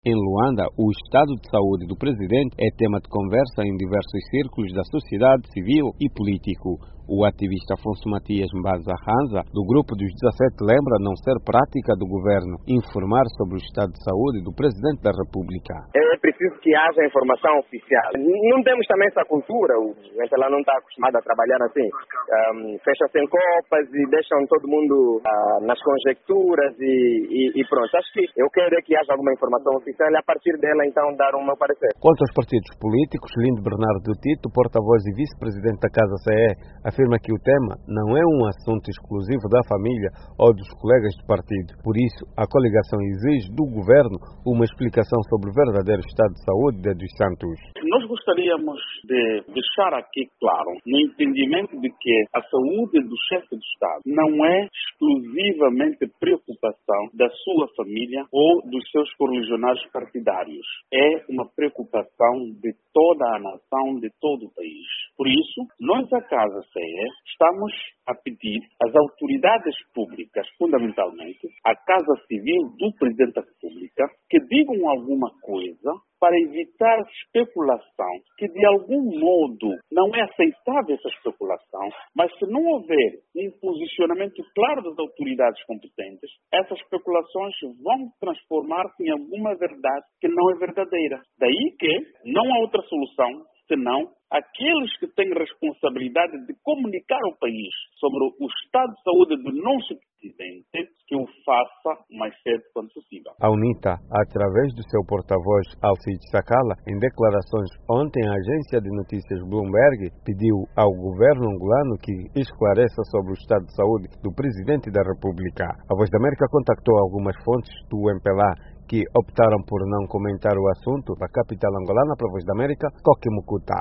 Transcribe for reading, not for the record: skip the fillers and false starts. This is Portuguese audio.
Em Luanda, o estado de saúde do presidente é tema de conversa em diversos círculos da sociedade civil e político. O ativista Afonso Matias Mbaza Hanza, do grupo dos 17, lembra não ser prática do governo informar sobre o estado de saúde do presidente da República. É preciso que haja informação oficial. Não temos também essa cultura, o MPLA não está acostumado a trabalhar assim. Fecha-se em copas e deixam todo mundo nas conjecturas e pronto. Acho que eu quero é que haja alguma informação oficial e a partir dela então dar o meu parecer. Quanto aos partidos políticos, Lindo Bernardo Tito, porta-voz e vice-presidente da Casa CE, afirma que o tema não é um assunto exclusivo da família ou dos colegas de partido. Por isso, a coligação exige do governo uma explicação sobre o verdadeiro estado de saúde de dos Santos. Nós gostaríamos de deixar aqui claro, no entendimento de que a saúde do chefe de Estado não é exclusivamente preocupação da sua família ou dos seus correligionários partidários. É uma preocupação de toda a nação, de todo o país. Por isso, nós, a Casa CE, estamos a pedir às autoridades públicas, fundamentalmente, à Casa Civil do Presidente da República, que digam alguma coisa para evitar especulação, que de algum modo não é aceitável essa especulação, mas se não houver um posicionamento claro das autoridades competentes, essas especulações vão transformar-se em alguma verdade que não é verdadeira. Daí que não há outra solução senão aqueles que têm responsabilidade de comunicar ao país sobre o estado de saúde do nosso presidente, que o faça o mais cedo quanto possível. A UNITA, através do seu porta-voz Alcide Sacala, em declarações ontem à agência de notícias Bloomberg, pediu ao governo angolano que esclareça sobre o estado de saúde do presidente da República. A Voz da América contactou algumas fontes do MPLA que optaram por não comentar o assunto. Da capital angolana para a Voz da América, Coque Mucuta.